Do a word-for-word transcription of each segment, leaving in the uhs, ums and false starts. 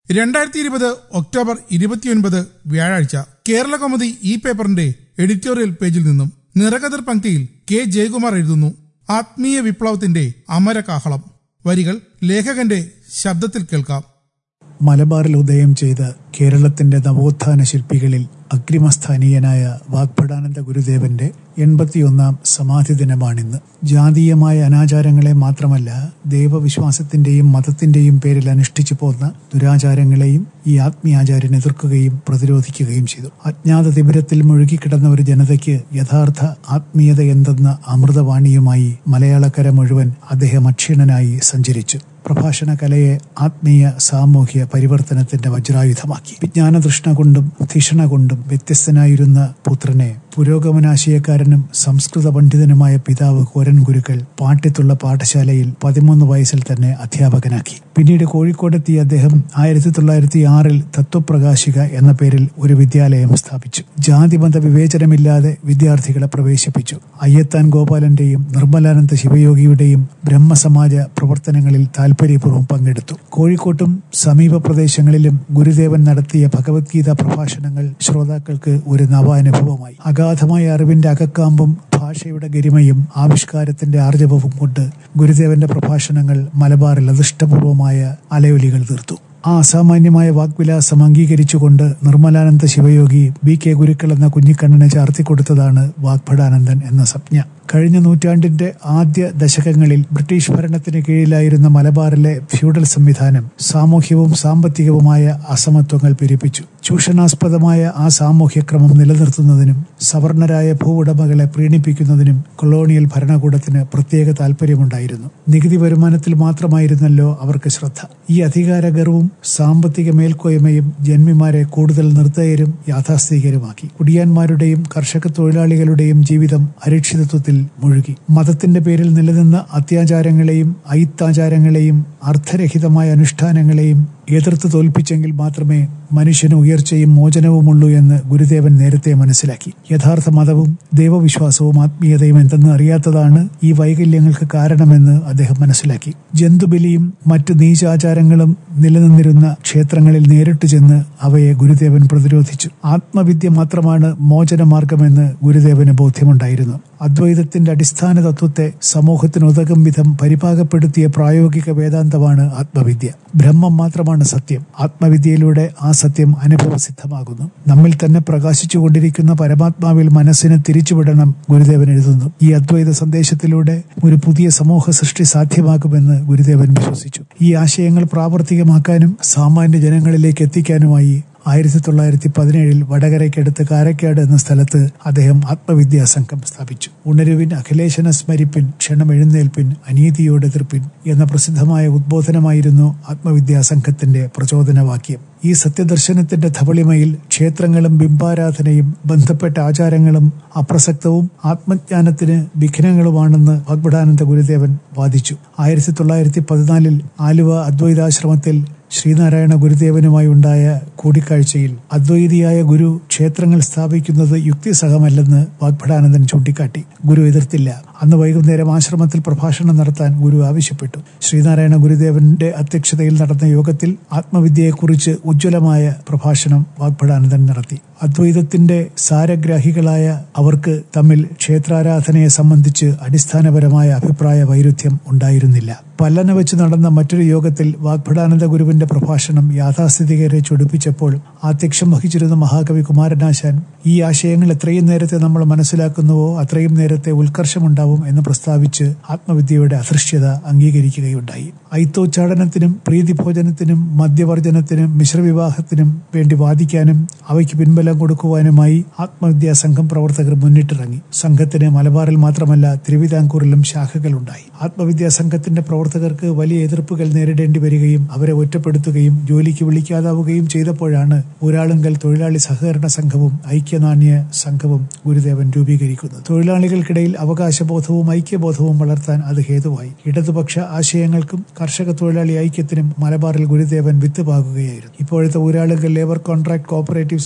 രണ്ടായിരത്തി ഇരുപത് ഒക്ടോബർ ഇരുപത്തിയൊൻപത് വ്യാഴാഴ്ച കേരള കൗമുദി ഈ പേപ്പറിന്റെ എഡിറ്റോറിയൽ പേജിൽ നിന്നും നിറകതിർ പങ്ക്തിയിൽ കെ ജയകുമാർ എഴുതുന്നു. ആത്മീയ വിപ്ലവത്തിന്റെ അമരകാഹളം. വരികൾ ലേഖകന്റെ ശബ്ദത്തിൽ കേൾക്കാം. മലബാറിൽ ഉദയം ചെയ്ത കേരളത്തിന്റെ നവോത്ഥാന ശില്പികളിൽ അഗ്രിമസ്ഥാനീയനായ വാഗ്ഭടാനന്ദ ഗുരുദേവന്റെ എൺപത്തിയൊന്നാം സമാധി ദിനമാണിന്ന്. ജാതീയമായ അനാചാരങ്ങളെ മാത്രമല്ല, ദൈവവിശ്വാസത്തിന്റെയും മതത്തിന്റെയും പേരിൽ അനുഷ്ഠിച്ചു പോന്ന ദുരാചാരങ്ങളെയും ഈ ആത്മീയാചാര്യൻ എതിർക്കുകയും പ്രതിരോധിക്കുകയും ചെയ്തു. അജ്ഞാത തിമിരത്തിൽ മുഴുകിക്കിടന്ന ഒരു ജനതയ്ക്ക് യഥാർത്ഥ ആത്മീയത എന്തെന്ന അമൃതവാണിയുമായി മലയാളക്കര മുഴുവൻ അദ്ദേഹം അക്ഷീണനായി സഞ്ചരിച്ചു. പ്രഭാഷണ കലയെ ആത്മീയ സാമൂഹ്യ പരിവർത്തനത്തിന്റെ വജ്രായുധമാക്കി. വിജ്ഞാനതൃഷ്ണ കൊണ്ടും ധിഷണ കൊണ്ടും വ്യത്യസ്തനായിരുന്ന പുത്രനെ പുരോഗമനാശയക്കാരനും സംസ്കൃത പണ്ഡിതനുമായ പിതാവ് കോരൻ ഗുരുക്കൾ പാട്ടിത്തുള്ള പാഠശാലയിൽ പതിമൂന്ന് വയസ്സിൽ തന്നെ അധ്യാപകനാക്കി. പിന്നീട് കോഴിക്കോടെത്തിയ അദ്ദേഹം ആയിരത്തി തൊള്ളായിരത്തി ആറിൽ തത്വപ്രകാശിക എന്ന പേരിൽ ഒരു വിദ്യാലയം സ്ഥാപിച്ചു. ജാതിമത വിവേചനമില്ലാതെ വിദ്യാർത്ഥികളെ പ്രവേശിപ്പിച്ചു. അയ്യത്താൻ ഗോപാലന്റെയും നിർമ്മലാനന്ദ ശിവയോഗിയുടെയും ബ്രഹ്മസമാജ പ്രവർത്തനങ്ങളിൽ താൽപര്യപൂർവ്വം പങ്കെടുത്തു. കോഴിക്കോട്ടും സമീപ പ്രദേശങ്ങളിലും ഗുരുദേവൻ നടത്തിയ ഭഗവത്ഗീത പ്രഭാഷണങ്ങൾ ശ്രോതാക്കൾക്ക് ഒരു നവാനുഭവമായി. അഗാധമായ അറിവിന്റെ അകക്കാമ്പും ഭാഷയുടെ ഗരിമയും ആവിഷ്കാരത്തിന്റെ ആർജവവും കൊണ്ട് ഗുരുദേവന്റെ പ്രഭാഷണങ്ങൾ മലബാറിൽ അദൃഷ്ടപൂർവമായ അലയൊലികൾ തീർത്തു. ആ അസാമാന്യമായ വാഗ്വിലാസം അംഗീകരിച്ചുകൊണ്ട് നിർമ്മലാനന്ദ ശിവയോഗി ബി കെ ഗുരുക്കൾ എന്ന കുഞ്ഞിക്കണ്ണനെ ചാർത്തിക്കൊടുത്തതാണ് വാഗ്ഭടാനന്ദൻ എന്ന സംജ്ഞ. കഴിഞ്ഞ നൂറ്റാണ്ടിന്റെ ആദ്യ ദശകങ്ങളിൽ ബ്രിട്ടീഷ് ഭരണത്തിന് കീഴിലായിരുന്ന മലബാറിലെ ഫ്യൂഡൽ സംവിധാനം സാമൂഹ്യവും സാമ്പത്തികവുമായ അസമത്വങ്ങൾ പെരുപ്പിച്ചു. ചൂഷണാസ്പദമായ ആ സാമൂഹ്യക്രമം നിലനിർത്തുന്നതിനും സവർണരായ ഭൂവുടമകളെ പ്രീണിപ്പിക്കുന്നതിനും കൊളോണിയൽ ഭരണകൂടത്തിന് പ്രത്യേക താൽപര്യമുണ്ടായിരുന്നു. നികുതി വരുമാനത്തിൽ മാത്രമായിരുന്നല്ലോ അവർക്ക് ശ്രദ്ധ. ഈ അധികാരഗർവും സാമ്പത്തിക മേൽക്കോയ്മയും ജന്മിമാരെ കൂടുതൽ നിർദ്ദയരും യാഥാസ്ഥിതികരുമാക്കി. കുടിയാന്മാരുടെയും കർഷക തൊഴിലാളികളുടെയും ജീവിതം അരക്ഷിതത്വത്തിൽ മുഴുകി. മതത്തിന്റെ പേരിൽ നിലനിന്ന അത്യാചാരങ്ങളെയും അയിത്താചാരങ്ങളെയും അർത്ഥരഹിതമായ അനുഷ്ഠാനങ്ങളെയും എതിർത്ത് തോൽപ്പിച്ചെങ്കിൽ മാത്രമേ മനുഷ്യന് ഉയർച്ചയും മോചനവുമുള്ളൂ എന്ന് ഗുരുദേവൻ നേരത്തെ മനസ്സിലാക്കി. യഥാർത്ഥ മതവും ദൈവവിശ്വാസവും ആത്മീയതയും എന്തെന്ന് അറിയാത്തതാണ് ഈ വൈകല്യങ്ങൾക്ക് കാരണമെന്ന് അദ്ദേഹം മനസ്സിലാക്കി. ജന്തുബലിയും മറ്റ് നീചാചാരങ്ങളും നിലനിന്നിരുന്ന ക്ഷേത്രങ്ങളിൽ നേരിട്ട് ചെന്ന് അവയെ ഗുരുദേവൻ പ്രതിരോധിച്ചു. ആത്മവിദ്യ മാത്രമാണ് മോചനമാർഗമെന്ന് ഗുരുദേവന് ബോധ്യമുണ്ടായിരുന്നു. അദ്വൈതത്തിന്റെ അടിസ്ഥാന തത്വത്തെ സമൂഹത്തിനുതകും വിധം പരിപാകപ്പെടുത്തിയ പ്രായോഗിക വേദാന്തമാണ് ആത്മവിദ്യ. ബ്രഹ്മം മാത്രമാണ് സത്യം. ആത്മവിദ്യയിലൂടെ ആ സത്യം അനുഭവസിദ്ധമാകുന്നു. നമ്മിൽ തന്നെ പ്രകാശിച്ചുകൊണ്ടിരിക്കുന്ന പരമാത്മാവിൽ മനസ്സിനെ തിരിച്ചുവിടണം ഗുരുദേവൻ എഴുതുന്നു. ഈ അദ്വൈത സന്ദേശത്തിലൂടെ ഒരു പുതിയ സമൂഹ സൃഷ്ടി സാധ്യമാകുമെന്ന് ഗുരുദേവൻ വിശ്വസിച്ചു. ഈ ആശയങ്ങൾ പ്രാവർത്തികമാക്കാനും സാമാന്യ ജനങ്ങളിലേക്ക് എത്തിക്കാനുമായി ആയിരത്തി തൊള്ളായിരത്തി പതിനേഴിൽ വടകരയ്ക്കടുത്ത് കാരക്കാട് എന്ന സ്ഥലത്ത് അദ്ദേഹം ആത്മവിദ്യാ സംഘം സ്ഥാപിച്ചു. ഉണരുവിൻ, അഖിലേശനെ സ്മരിപ്പിൻ, ക്ഷണം എഴുന്നേൽപ്പിൻ, അനീതിയോട് എതിർപ്പിൻ എന്ന പ്രസിദ്ധമായ ഉദ്ബോധനമായിരുന്നു ആത്മവിദ്യാ സംഘത്തിന്റെ പ്രചോദനവാക്യം. ഈ സത്യദർശനത്തിന്റെ ധവളിമയിൽ ക്ഷേത്രങ്ങളും ബിംബാരാധനയും ബന്ധപ്പെട്ട ആചാരങ്ങളും അപ്രസക്തവും ആത്മജ്ഞാനത്തിന് വിഘ്നങ്ങളുമാണെന്ന് വാഗ്ഭടാനന്ദ ഗുരുദേവൻ വാദിച്ചു. ആയിരത്തി തൊള്ളായിരത്തി പതിനാലിൽ ആലുവ അദ്വൈതാശ്രമത്തിൽ ശ്രീനാരായണ ഗുരുദേവനുമായി ഉണ്ടായ കൂടിക്കാഴ്ചയിൽ അദ്വൈതിയായ ഗുരു ക്ഷേത്രങ്ങൾ സ്ഥാപിക്കുന്നത് യുക്തിസഹമല്ലെന്ന് വാഗ്ഭടാനന്ദൻ ചൂണ്ടിക്കാട്ടി. ഗുരു എതിർത്തില്ല. അന്ന് വൈകുന്നേരം ആശ്രമത്തിൽ പ്രഭാഷണം നടത്താൻ ഗുരു ആവശ്യപ്പെട്ടു. ശ്രീനാരായണ ഗുരുദേവന്റെ അധ്യക്ഷതയിൽ നടന്ന യോഗത്തിൽ ആത്മവിദ്യയെക്കുറിച്ച് ഉജ്ജ്വലമായ പ്രഭാഷണം വാഗ്ഭടാനന്ദൻ നടത്തി. അദ്വൈതത്തിന്റെ സാരഗ്രാഹികളായ അവർക്ക് തമ്മിൽ ക്ഷേത്രാരാധനയെ സംബന്ധിച്ച് അടിസ്ഥാനപരമായ അഭിപ്രായ വൈരുദ്ധ്യം ഉണ്ടായിരുന്നില്ല. പല്ലന വെച്ച് നടന്ന മറ്റൊരു യോഗത്തിൽ വാഗ്ഭടാനന്ദ ഗുരുവിന്റെ പ്രഭാഷണം യാഥാസ്ഥിതികരെ ചൊടിപ്പിച്ചപ്പോൾ ആധ്യക്ഷം വഹിച്ചിരുന്ന മഹാകവി കുമാരനാശാൻ ഈ ആശയങ്ങൾ എത്രയും നേരത്തെ നമ്മൾ മനസ്സിലാക്കുന്നുവോ അത്രയും നേരത്തെ ഉത്കർഷമുണ്ടാവും എന്ന് പ്രസ്താവിച്ച് ആത്മവിദ്യയുടെ അദൃശ്യത അംഗീകരിക്കുകയുണ്ടായി. ഐത്തോച്ചാടനത്തിനും പ്രീതിഭോജനത്തിനും മദ്യവർജനത്തിനും മിശ്രവിവാഹത്തിനും വേണ്ടി വാദിക്കാനും അവയ്ക്ക് പിൻബലം കൊടുക്കുവാനുമായി ആത്മവിദ്യാ സംഘം പ്രവർത്തകർ മുന്നിട്ടിറങ്ങി. സംഘത്തിന് മലബാറിൽ മാത്രമല്ല തിരുവിതാംകൂറിലും ശാഖകളുണ്ടായി. ആത്മവിദ്യാ സംഘത്തിന്റെ പ്രവർത്തകർക്ക് വലിയ എതിർപ്പുകൾ നേരിടേണ്ടി വരികയും അവരെ ഒറ്റപ്പെടുത്തുകയും ജോലിക്ക് വിളിക്കാതാവുകയും ചെയ്തപ്പോഴാണ് ഊരാളുങ്കൽ തൊഴിലാളി സഹകരണ സംഘവും ഐക്യനാണ്യ സംഘവും ഗുരുദേവൻ രൂപീകരിക്കുന്നത്. തൊഴിലാളികൾക്കിടയിൽ അവകാശബോധവും ഐക്യബോധവും വളർത്താൻ അത് ഹേതുവായി. ഇടതുപക്ഷ ആശയങ്ങൾക്കും കർഷക തൊഴിലാളി ഐക്യത്തിനും മലബാറിൽ ഗുരുദേവൻ വിത്ത് പാകുകയായിരുന്നു. ഇപ്പോഴത്തെ ഊരാളുങ്കൽ ലേബർ കോൺട്രാക്ട് കോഓപ്പറേറ്റീവ് സൊസൈറ്റിയുടെ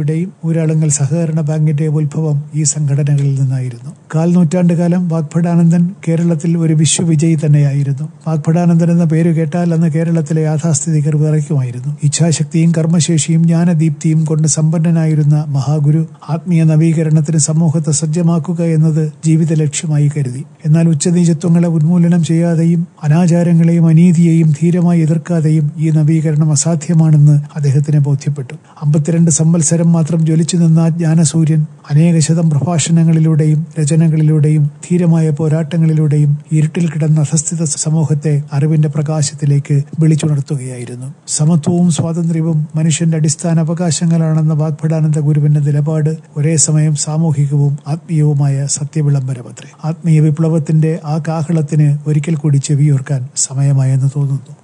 സിയുടെയും ഊരാളുങ്കൽ സഹകരണ ബാങ്കിന്റെ ഉത്ഭവം ഈ സംഘടനകളിൽ നിന്നായിരുന്നു. കാൽ നൂറ്റാണ്ടുകാലം വാഗ്ഭടാനന്ദൻ കേരളത്തിൽ ഒരു വിശ്വവിജയി തന്നെയായിരുന്നു. വാഗ്ഭടാനന്ദൻ എന്ന പേര് കേട്ടാൽ അന്ന് കേരളത്തിലെ യാഥാസ്ഥിതികർ വിറയ്ക്കുമായിരുന്നു. ഇച്ഛാശക്തിയും കർമ്മശേഷിയും ജ്ഞാനദീപ്തിയും കൊണ്ട് സമ്പന്നനായിരുന്ന മഹാഗുരു ആത്മീയ നവീകരണത്തിന് സമൂഹത്തെ സജ്ജമാക്കുക എന്നത് ജീവിത ലക്ഷ്യമായി കരുതി. എന്നാൽ ഉച്ചനീചത്വങ്ങളെ ഉന്മൂലനം ചെയ്യാതെയും അനാചാരങ്ങളെയും അനീതിയെയും ധീരമായി എതിർക്കാതെയും ഈ നവീകരണം അസാധ്യമാണെന്ന് അദ്ദേഹത്തിന് ബോധ്യപ്പെട്ടു. അമ്പത്തിരണ്ട് സംവത്സരം മാത്രം ജ്വലിച്ചു നിന്ന ജ്ഞാനസൂര്യൻ അനേകശതം പ്രഭാഷണങ്ങളിലൂടെയും രചനകളിലൂടെയും ധീരമായ പോരാട്ടങ്ങളിലൂടെയും ഇരുട്ടിൽ കിടന്ന അധസ്ഥിത സമൂഹത്തെ അറിവിന്റെ പ്രകാശത്തിലേക്ക് വിളിച്ചുണർത്തുകയായിരുന്നു. സമത്വവും സ്വാതന്ത്ര്യവും മനുഷ്യന്റെ അടിസ്ഥാന അവകാശങ്ങളാണെന്ന വാഗ്ഭടാനന്ദ ഗുരുവിന്റെ നിലപാട് ഒരേ സമയം സാമൂഹികവും ആത്മീയവുമായ സത്യവിളംബരമത്രേ. ആത്മീയ വിപ്ലവത്തിന്റെ ആ കാഹളത്തിന് ഒരിക്കൽ കൂടി ചെവിയോർക്കാൻ സമയമായെന്ന് തോന്നുന്നു.